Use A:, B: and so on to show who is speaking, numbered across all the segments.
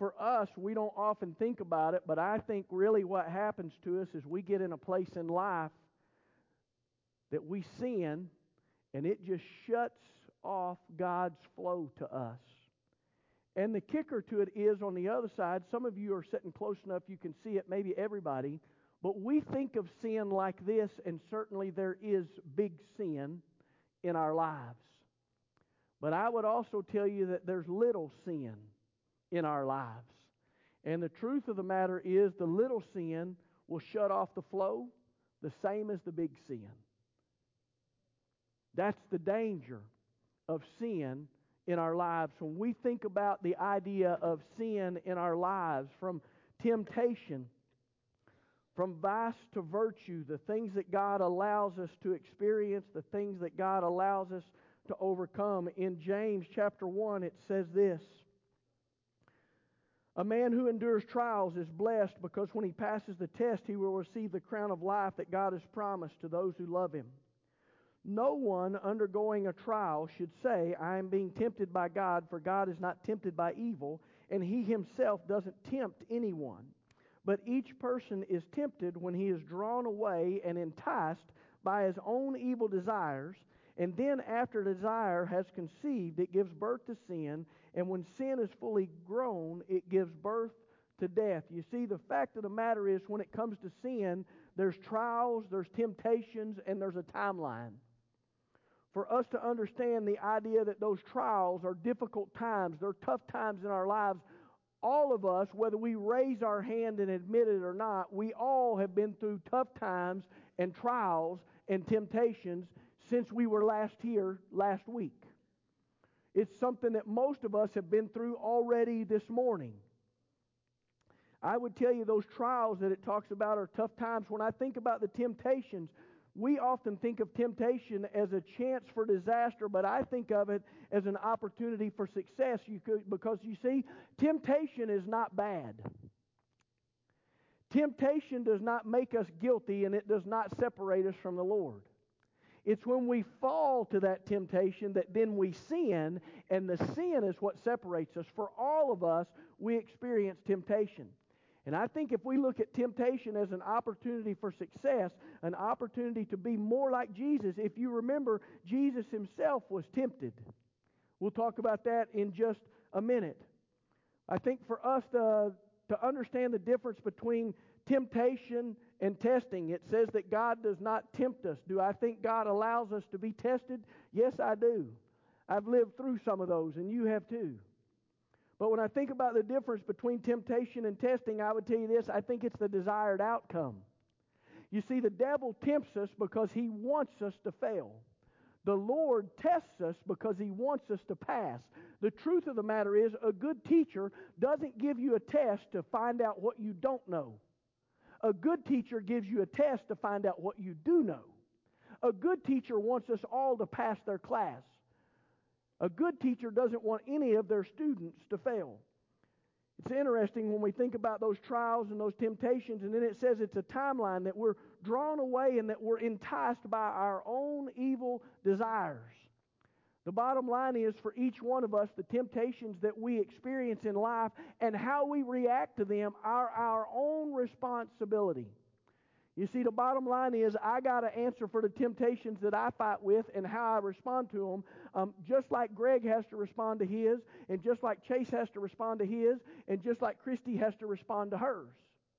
A: for us, we don't often think about it, but I think really what happens to us is we get in a place in life that we sin, and it just shuts off God's flow to us. And the kicker to it is on the other side, some of you are sitting close enough you can see it, maybe everybody, but we think of sin like this, and certainly there is big sin in our lives. But I would also tell you that there's little sin in our lives. And the truth of the matter is the little sin will shut off the flow the same as the big sin. That's the danger of sin in our lives. When we think about the idea of sin in our lives, from temptation, from vice to virtue, the things that God allows us to experience, the things that God allows us to overcome. In James chapter 1, it says this: a man who endures trials is blessed, because when he passes the test, he will receive the crown of life that God has promised to those who love Him. No one undergoing a trial should say, I am being tempted by God, for God is not tempted by evil, and He Himself doesn't tempt anyone. But each person is tempted when he is drawn away and enticed by his own evil desires, and then after desire has conceived, it gives birth to sin, and when sin is fully grown, it gives birth to death. You see, the fact of the matter is, when it comes to sin, there's trials, there's temptations, and there's a timeline. For us to understand the idea that those trials are difficult times, they're tough times in our lives, all of us, whether we raise our hand and admit it or not, we all have been through tough times and trials and temptations since we were last here last week. It's something that most of us have been through already this morning. I would tell you those trials that it talks about are tough times. When I think about the temptations, we often think of temptation as a chance for disaster, but I think of it as an opportunity for success. Because you see, temptation is not bad. Temptation does not make us guilty, and it does not separate us from the Lord. It's when we fall to that temptation that then we sin, and the sin is what separates us. For all of us, we experience temptation. And I think if we look at temptation as an opportunity for success, an opportunity to be more like Jesus, if you remember, Jesus Himself was tempted. We'll talk about that in just a minute. I think for us to understand the difference between temptation and testing, it says that God does not tempt us. Do I think God allows us to be tested? Yes, I do. I've lived through some of those, and you have too. But when I think about the difference between temptation and testing, I would tell you this: I think it's the desired outcome. You see, the devil tempts us because he wants us to fail. The Lord tests us because He wants us to pass. The truth of the matter is, a good teacher doesn't give you a test to find out what you don't know. A good teacher gives you a test to find out what you do know. A good teacher wants us all to pass their class. A good teacher doesn't want any of their students to fail. It's interesting when we think about those trials and those temptations, and then it says it's a timeline, that we're drawn away and that we're enticed by our own evil desires. The bottom line is, for each one of us, the temptations that we experience in life and how we react to them are our own responsibility. You see, the bottom line is, I got to answer for the temptations that I fight with and how I respond to them. Just like Greg has to respond to his, and just like Chase has to respond to his, and just like Christy has to respond to hers.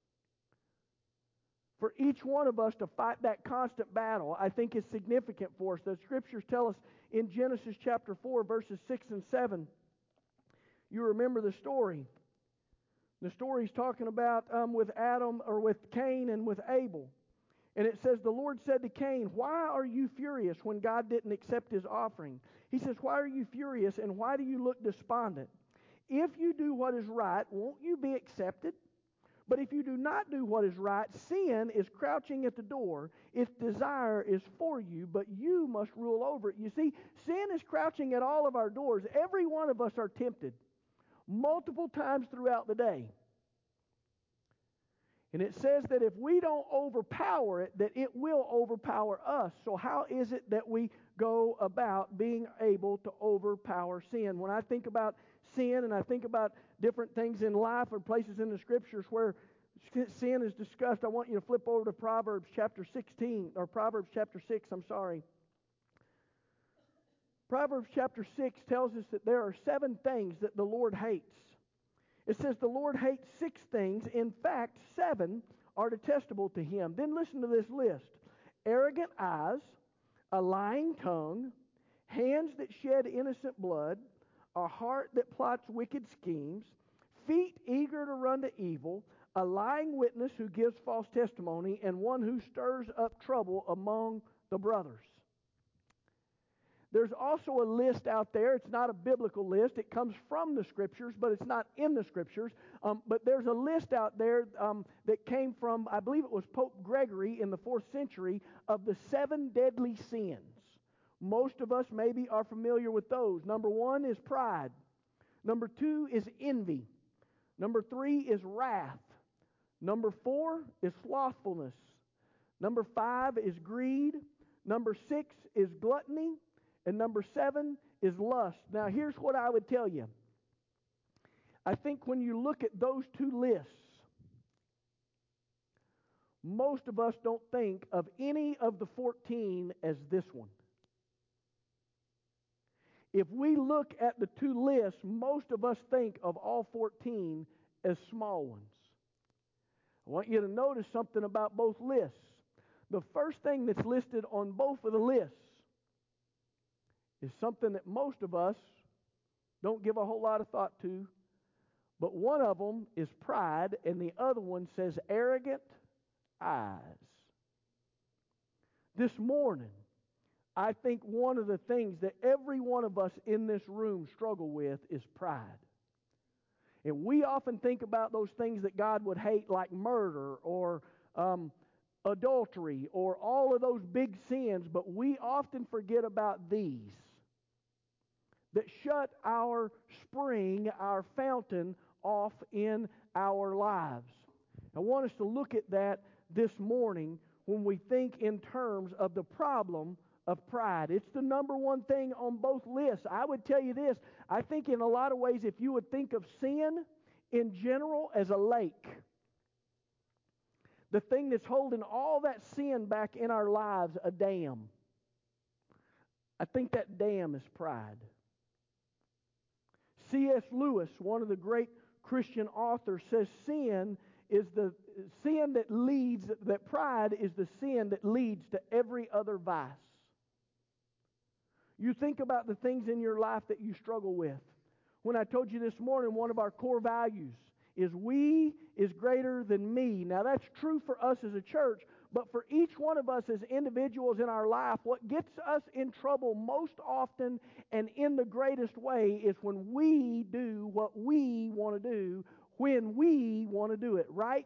A: For each one of us to fight that constant battle, I think is significant for us. The Scriptures tell us in Genesis chapter 4, verses 6 and 7. You remember the story. The story's talking about with Adam, or with Cain and with Abel. And it says, the Lord said to Cain, why are you furious when God didn't accept his offering? He says, why are you furious, and why do you look despondent? If you do what is right, won't you be accepted? But if you do not do what is right, sin is crouching at the door. Its desire is for you, but you must rule over it. You see, sin is crouching at all of our doors. Every one of us are tempted multiple times throughout the day. And it says that if we don't overpower it, that it will overpower us. So how is it that we go about being able to overpower sin? When I think about sin and I think about different things in life or places in the Scriptures where sin is discussed, I want you to flip over to Proverbs chapter 16, or Proverbs chapter 6, I'm sorry. Proverbs chapter 6 tells us that there are 7 things that the Lord hates. It says the Lord hates 6 things. In fact, 7 are detestable to Him. Then listen to this list. Arrogant eyes, a lying tongue, hands that shed innocent blood, a heart that plots wicked schemes, feet eager to run to evil, a lying witness who gives false testimony, and one who stirs up trouble among the brothers. There's also a list out there. It's not a biblical list. It comes from the Scriptures, but it's not in the Scriptures. But there's a list out there that came from, I believe it was Pope Gregory in the 4th century, of the 7 deadly sins. Most of us maybe are familiar with those. Number 1 is pride. Number 2 is envy. Number 3 is wrath. Number 4 is slothfulness. Number 5 is greed. Number 6 is gluttony. And number 7 is lust. Now, here's what I would tell you. I think when you look at those 2 lists, most of us don't think of any of the 14 as this one. If we look at the 2 lists, most of us think of all 14 as small ones. I want you to notice something about both lists. The first thing that's listed on both of the lists is something that most of us don't give a whole lot of thought to. But one of them is pride, and the other one says arrogant eyes. This morning, I think one of the things that every one of us in this room struggle with is pride. And we often think about those things that God would hate, like murder or adultery or all of those big sins, but we often forget about these that shut our spring, our fountain, off in our lives. I want us to look at that this morning when we think in terms of the problem of pride. It's the number one thing on both lists. I would tell you this. I think in a lot of ways, if you would think of sin in general as a lake, the thing that's holding all that sin back in our lives, a dam, I think that dam is pride. C.S. Lewis, one of the great Christian authors, says sin is the sin that leads, that pride is the sin that leads to every other vice. You think about the things in your life that you struggle with. When I told you this morning, one of our core values is we is greater than me. Now that's true for us as a church, but for each one of us as individuals in our life, what gets us in trouble most often and in the greatest way is when we do what we want to do when we want to do it, right?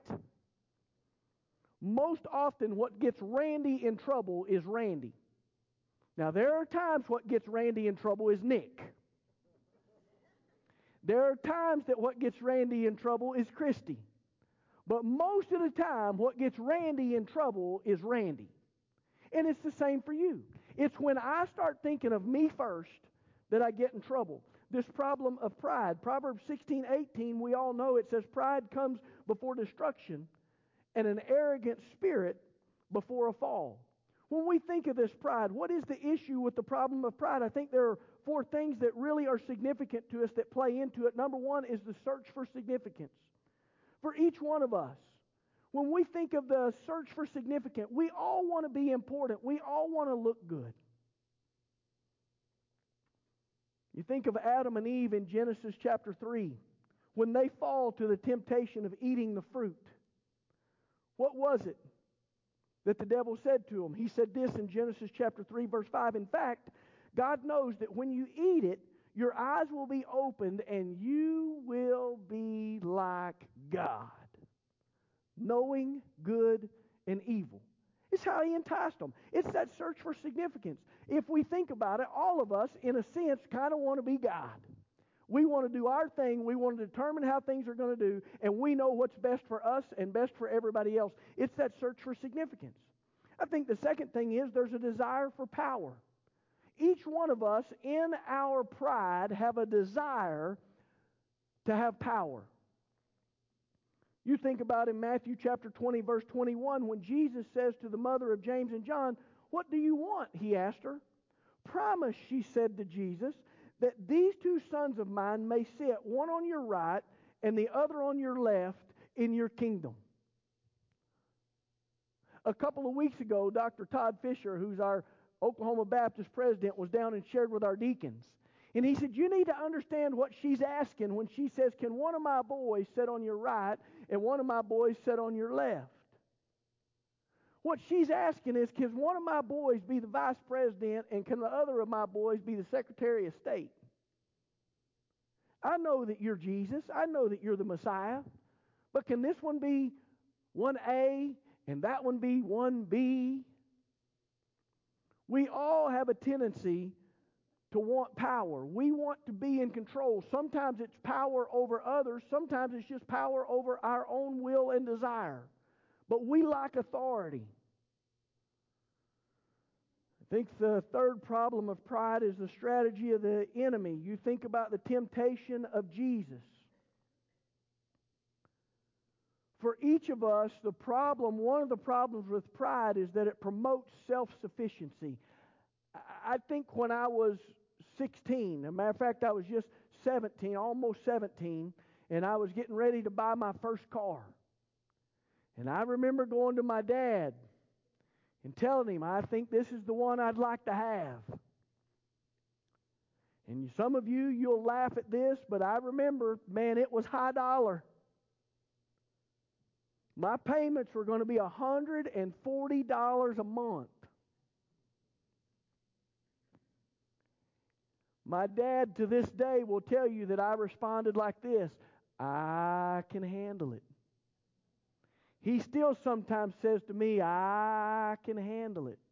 A: Most often what gets Randy in trouble is Randy. Now there are times what gets Randy in trouble is Nick. There are times that what gets Randy in trouble is Christy. But most of the time, what gets Randy in trouble is Randy. And it's the same for you. It's when I start thinking of me first that I get in trouble. This problem of pride. Proverbs 16:18, we all know it says, pride comes before destruction and an arrogant spirit before a fall. When we think of this pride, what is the issue with the problem of pride? I think there are 4 things that really are significant to us that play into it. Number 1 is the search for significance. For each one of us, when we think of the search for significance, we all want to be important. We all want to look good. You think of Adam and Eve in Genesis chapter 3, when they fall to the temptation of eating the fruit. What was it that the devil said to them? He said this in Genesis chapter 3, verse 5. In fact, God knows that when you eat it, your eyes will be opened and you will be like God, knowing good and evil. It's how he enticed them. It's that search for significance. If we think about it, all of us, in a sense, kind of want to be God. We want to do our thing. We want to determine how things are going to do, and we know what's best for us and best for everybody else. It's that search for significance. I think the second thing is there's a desire for power. Each one of us in our pride have a desire to have power. You think about in Matthew chapter 20, verse 21, when Jesus says to the mother of James and John, "What do you want?" he asked her. "Promise," she said to Jesus, "that these two sons of mine may sit, one on your right and the other on your left, in your kingdom." A couple of weeks ago, Dr. Todd Fisher, who's our Oklahoma Baptist president, was down and shared with our deacons. And he said, you need to understand what she's asking when she says, can one of my boys sit on your right and one of my boys sit on your left? What she's asking is, can one of my boys be the vice president and can the other of my boys be the Secretary of State? I know that you're Jesus. I know that you're the Messiah. But can this one be 1A and that one be 1B? We all have a tendency to want power. We want to be in control. Sometimes it's power over others. Sometimes it's just power over our own will and desire. But we lack authority. I think the third problem of pride is the strategy of the enemy. You think about the temptation of Jesus. For each of us, one of the problems with pride is that it promotes self-sufficiency. I think when I was 16, as a matter of fact, I was just 17, almost 17, and I was getting ready to buy my first car. And I remember going to my dad and telling him, I think this is the one I'd like to have. And some of you, you'll laugh at this, but I remember, man, it was high dollar. My payments were going to be $140 a month. My dad, to this day, will tell you that I responded like this: I can handle it. He still sometimes says to me, I can handle it.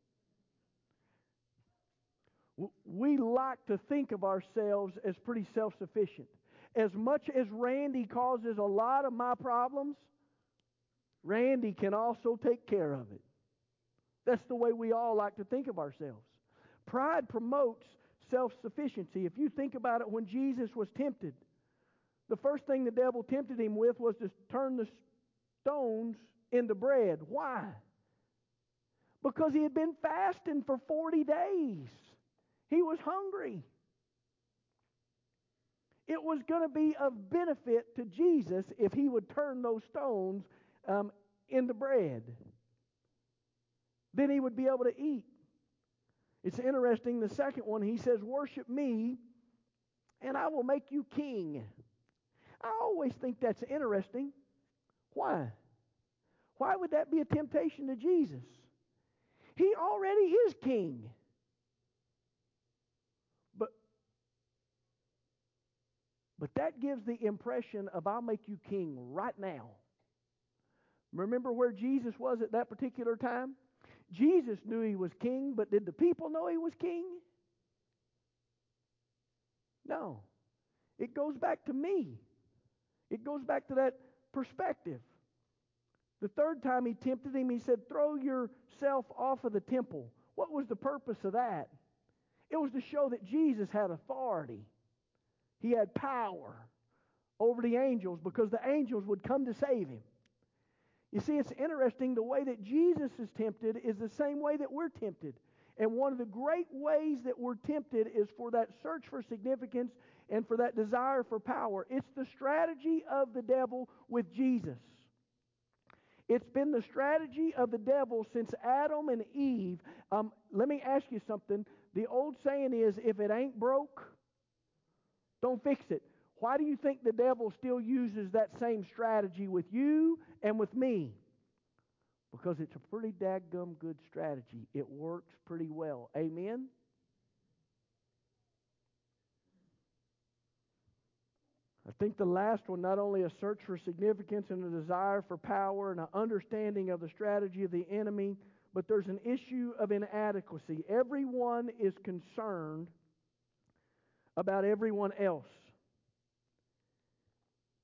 A: We like to think of ourselves as pretty self-sufficient. As much as Randy causes a lot of my problems, Randy can also take care of it. That's the way we all like to think of ourselves. Pride promotes self-sufficiency. If you think about it, when Jesus was tempted, the first thing the devil tempted him with was to turn the stones into bread. Why? Because he had been fasting for 40 days. He was hungry. It was going to be of benefit to Jesus if he would turn those stones into bread. Then he would be able to eat. It's interesting, the second one, he says, worship me and I will make you king. I always think that's interesting. Why? Why would that be a temptation to Jesus? He already is king. But that gives the impression of I'll make you king right now. Remember where Jesus was at that particular time? Jesus knew he was king, but did the people know he was king? No. It goes back to me. It goes back to that perspective. The third time he tempted him, he said, throw yourself off of the temple. What was the purpose of that? It was to show that Jesus had authority. He had power over the angels because the angels would come to save him. You see, it's interesting, the way that Jesus is tempted is the same way that we're tempted. And one of the great ways that we're tempted is for that search for significance and for that desire for power. It's the strategy of the devil with Jesus. It's been the strategy of the devil since Adam and Eve. Let me ask you something. The old saying is, if it ain't broke, don't fix it. Why do you think the devil still uses that same strategy with you and with me? Because it's a pretty dadgum good strategy. It works pretty well. Amen? I think the last one, not only a search for significance and a desire for power and an understanding of the strategy of the enemy, but there's an issue of inadequacy. Everyone is concerned about everyone else.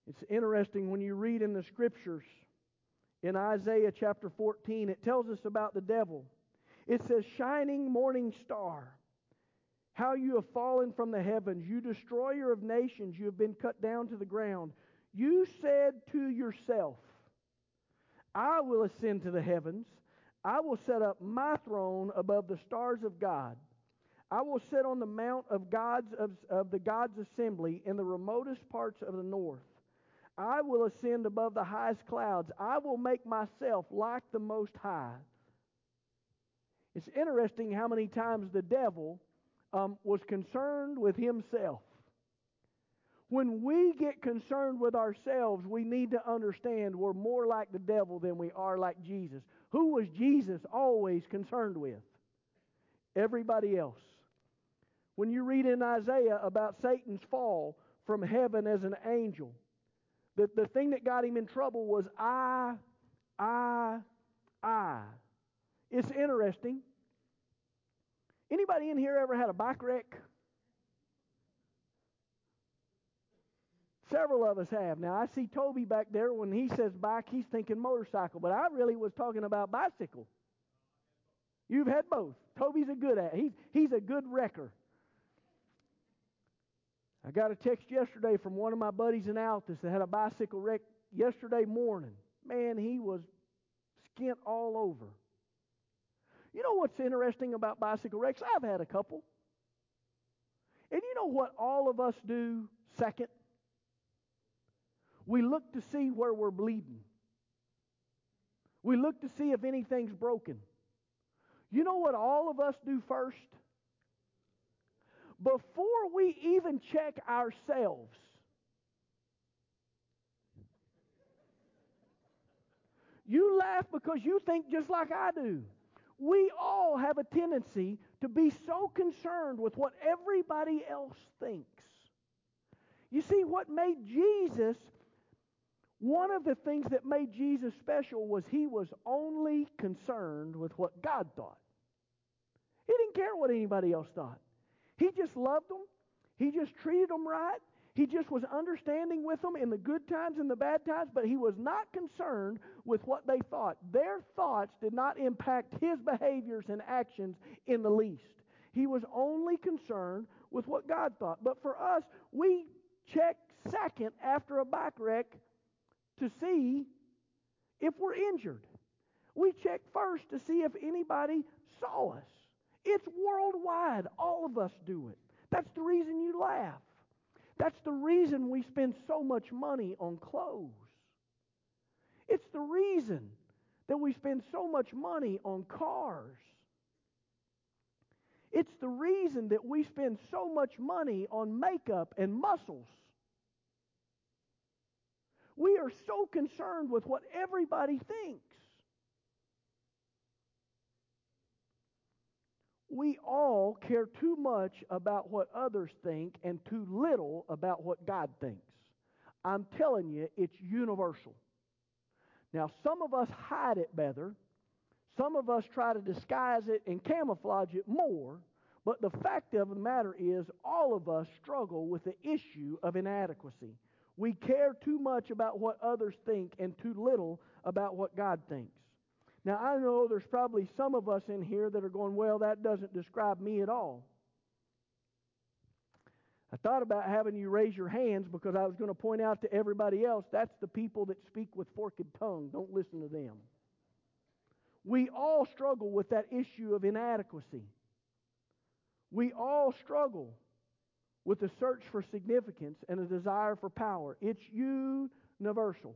A: It's interesting when you read in the Scriptures, in Isaiah chapter 14, it tells us about the devil. It says, shining morning star, how you have fallen from the heavens, you destroyer of nations, you have been cut down to the ground. You said to yourself, I will ascend to the heavens. I will set up my throne above the stars of God. I will sit on the mount of the God's assembly in the remotest parts of the north. I will ascend above the highest clouds. I will make myself like the Most High. It's interesting how many times the devil was concerned with himself. When we get concerned with ourselves, we need to understand we're more like the devil than we are like Jesus. Who was Jesus always concerned with? Everybody else. When you read in Isaiah about Satan's fall from heaven as an angel, the thing that got him in trouble was I. It's interesting. Anybody in here ever had a bike wreck? Several of us have. Now, I see Toby back there. When he says bike, he's thinking motorcycle. But I really was talking about bicycle. You've had both. Toby's a good at it. He's a good wrecker. I got a text yesterday from one of my buddies in Altus that had a bicycle wreck yesterday morning. Man, he was skint all over. You know what's interesting about bicycle wrecks? I've had a couple. And you know what all of us do second? We look to see where we're bleeding. We look to see if anything's broken. You know what all of us do first? Before we even check ourselves, you laugh because you think just like I do. We all have a tendency to be so concerned with what everybody else thinks. You see, one of the things that made Jesus special was he was only concerned with what God thought. He didn't care what anybody else thought. He just loved them. He just treated them right. He just was understanding with them in the good times and the bad times, but he was not concerned with what they thought. Their thoughts did not impact his behaviors and actions in the least. He was only concerned with what God thought. But for us, we check second after a bike wreck to see if we're injured. We check first to see if anybody saw us. It's worldwide. All of us do it. That's the reason you laugh. That's the reason we spend so much money on clothes. It's the reason that we spend so much money on cars. It's the reason that we spend so much money on makeup and muscles. We are so concerned with what everybody thinks. We all care too much about what others think and too little about what God thinks. I'm telling you, it's universal. Now, some of us hide it better. Some of us try to disguise it and camouflage it more. But the fact of the matter is, all of us struggle with the issue of inadequacy. We care too much about what others think and too little about what God thinks. Now, I know there's probably some of us in here that are going, well, that doesn't describe me at all. I thought about having you raise your hands because I was going to point out to everybody else, that's the people that speak with forked tongue. Don't listen to them. We all struggle with that issue of inadequacy. We all struggle with a search for significance and a desire for power. It's universal.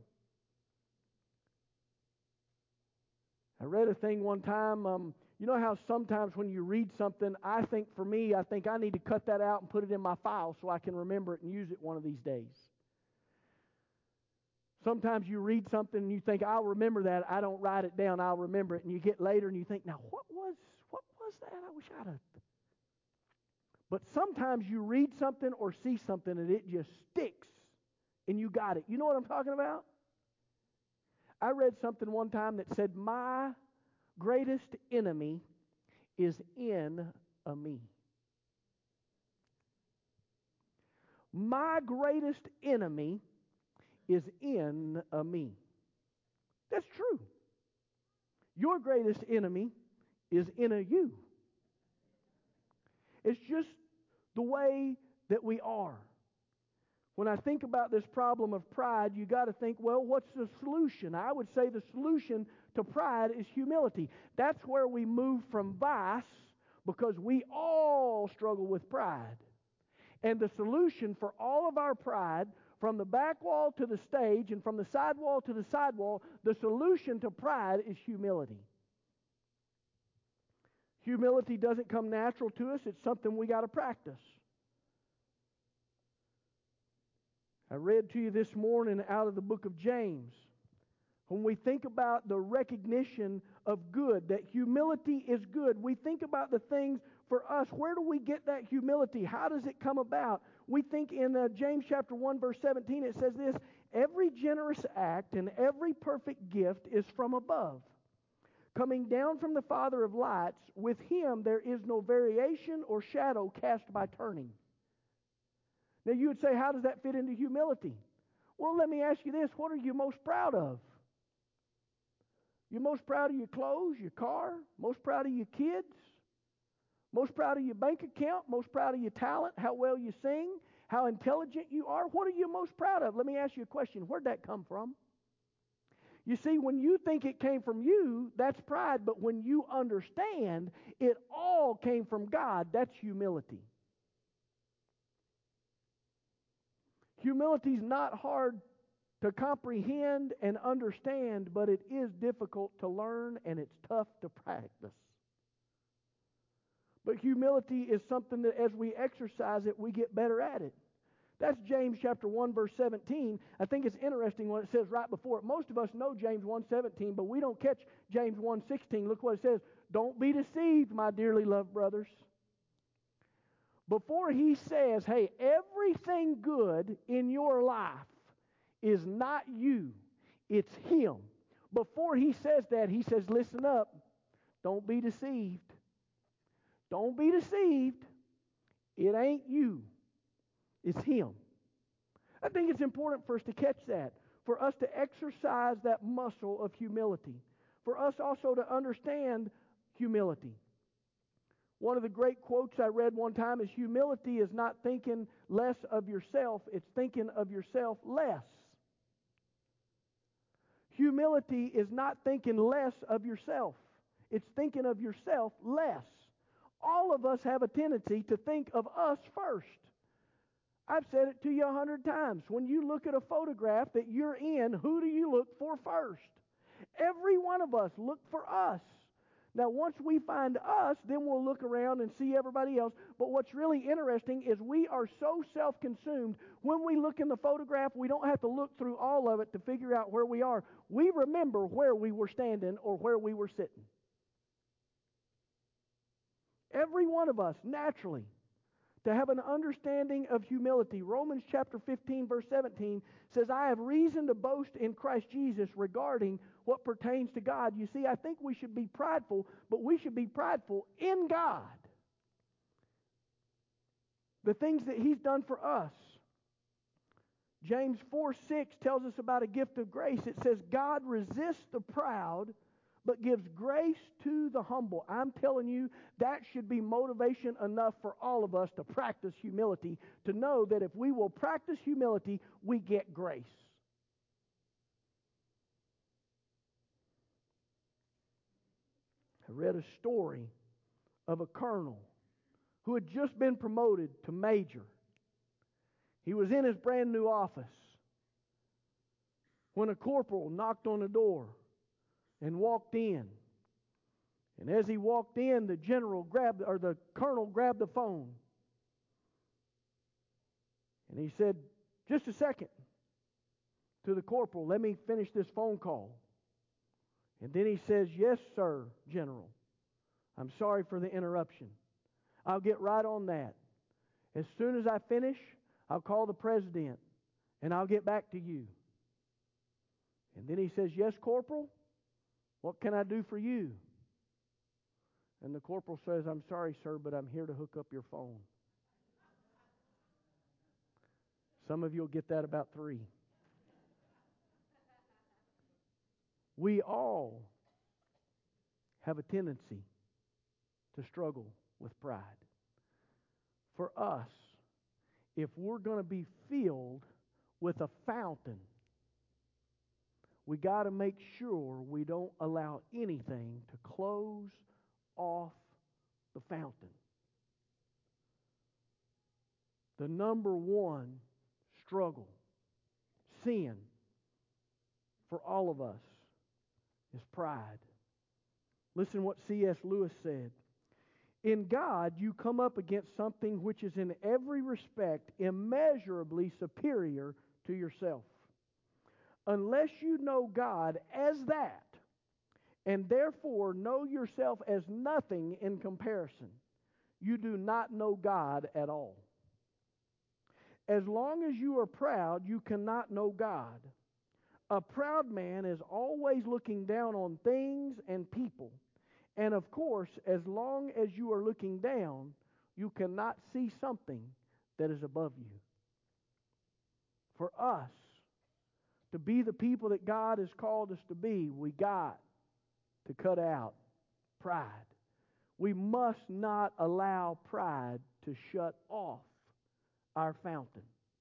A: I read a thing one time. You know how sometimes when you read something, I think I need to cut that out and put it in my file so I can remember it and use it one of these days. Sometimes you read something and you think, I'll remember that. I don't write it down. I'll remember it. And you get later and you think, now what was that? I wish I'd have. But sometimes you read something or see something and it just sticks and you got it. You know what I'm talking about? I read something one time that said, my greatest enemy is in a me. My greatest enemy is in me. That's true. Your greatest enemy is in you. It's just the way that we are. When I think about this problem of pride, you got to think, well, what's the solution? I would say the solution to pride is humility. That's where we move from vice, because we all struggle with pride. And the solution for all of our pride, from the back wall to the stage and from the side wall to the side wall, the solution to pride is humility. Humility doesn't come natural to us. It's something we got to practice. I read to you this morning out of the book of James. When we think about the recognition of good, that humility is good, we think about the things for us. Where do we get that humility? How does it come about? We think in James chapter 1, verse 17, it says this: every generous act and every perfect gift is from above, coming down from the Father of lights. With him there is no variation or shadow cast by turning. Now you would say, how does that fit into humility? Well, let me ask you this. What are you most proud of? You're most proud of your clothes, your car, most proud of your kids, most proud of your bank account, most proud of your talent, how well you sing, how intelligent you are. What are you most proud of? Let me ask you a question. Where'd that come from? You see, when you think it came from you, that's pride. But when you understand it all came from God, that's humility. Humility is not hard to comprehend and understand, but it is difficult to learn and it's tough to practice. But humility is something that as we exercise it, we get better at it. That's James chapter 1, verse 17. I think it's interesting when it says right before it. Most of us know James 1:17, but we don't catch James 1:16. Look what it says. Don't be deceived, my dearly loved brothers. Before he says, hey, everything good in your life is not you, it's him. Before he says that, he says, listen up, don't be deceived. Don't be deceived. It ain't you. It's him. I think it's important for us to catch that, for us to exercise that muscle of humility, for us also to understand humility. One of the great quotes I read one time is, humility is not thinking less of yourself, it's thinking of yourself less. Humility is not thinking less of yourself, it's thinking of yourself less. All of us have a tendency to think of us first. I've said it to you 100 times. When you look at a photograph that you're in, who do you look for first? Every one of us look for us. Now, once we find us, then we'll look around and see everybody else. But what's really interesting is we are so self-consumed. When we look in the photograph, we don't have to look through all of it to figure out where we are. We remember where we were standing or where we were sitting. Every one of us, naturally, to have an understanding of humility. Romans chapter 15, verse 17 says, I have reason to boast in Christ Jesus regarding what pertains to God. You see, I think we should be prideful, but we should be prideful in God. The things that he's done for us. James 4:6 tells us about a gift of grace. It says, God resists the proud, but gives grace to the humble. I'm telling you, that should be motivation enough for all of us to practice humility, to know that if we will practice humility, we get grace. I read a story of a colonel who had just been promoted to major. He was in his brand new office when a corporal knocked on the door and walked in. And as he walked in, the colonel grabbed the phone. And he said, just a second, to the corporal, let me finish this phone call. And then he says, yes, sir, General. I'm sorry for the interruption. I'll get right on that. As soon as I finish, I'll call the president and I'll get back to you. And then he says, yes, Corporal, what can I do for you? And the corporal says, I'm sorry, sir, but I'm here to hook up your phone. Some of you will get that about 3. We all have a tendency to struggle with pride. For us, if we're going to be filled with a fountain, we got to make sure we don't allow anything to close off the fountain. The number one struggle, sin, for all of us is pride. Listen what C.S. Lewis said. In God, you come up against something which is in every respect immeasurably superior to yourself. Unless you know God as that, and therefore know yourself as nothing in comparison, you do not know God at all. As long as you are proud, you cannot know God. A proud man is always looking down on things and people. And of course, as long as you are looking down, you cannot see something that is above you. For us to be the people that God has called us to be, we got to cut out pride. We must not allow pride to shut off our fountain.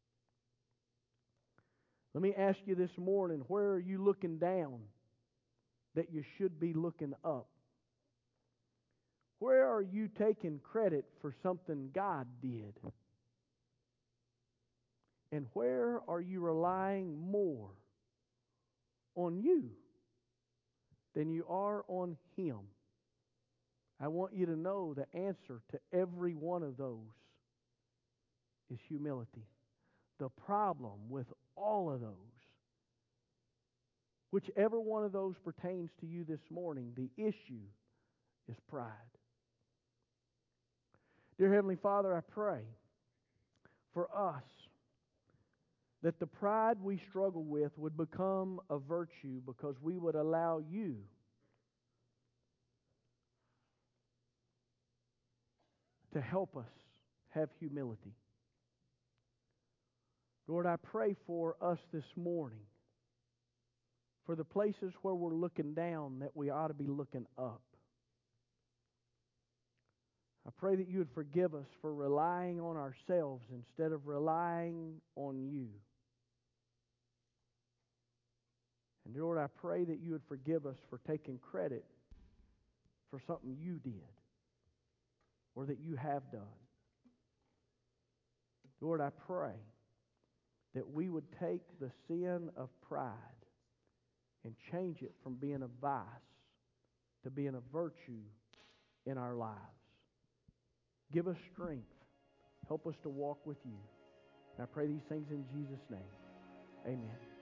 A: Let me ask you this morning, where are you looking down that you should be looking up? Where are you taking credit for something God did? And where are you relying more on you than you are on Him? I want you to know the answer to every one of those is humility. The problem with all of those, whichever one of those pertains to you this morning, the issue is pride. Dear Heavenly Father, I pray for us that the pride we struggle with would become a virtue because we would allow you to help us have humility. Lord, I pray for us this morning, for the places where we're looking down that we ought to be looking up. I pray that you would forgive us for relying on ourselves instead of relying on you. And Lord, I pray that you would forgive us for taking credit for something you did or that you have done. Lord, I pray that we would take the sin of pride and change it from being a vice to being a virtue in our lives. Give us strength. Help us to walk with you. And I pray these things in Jesus' name. Amen.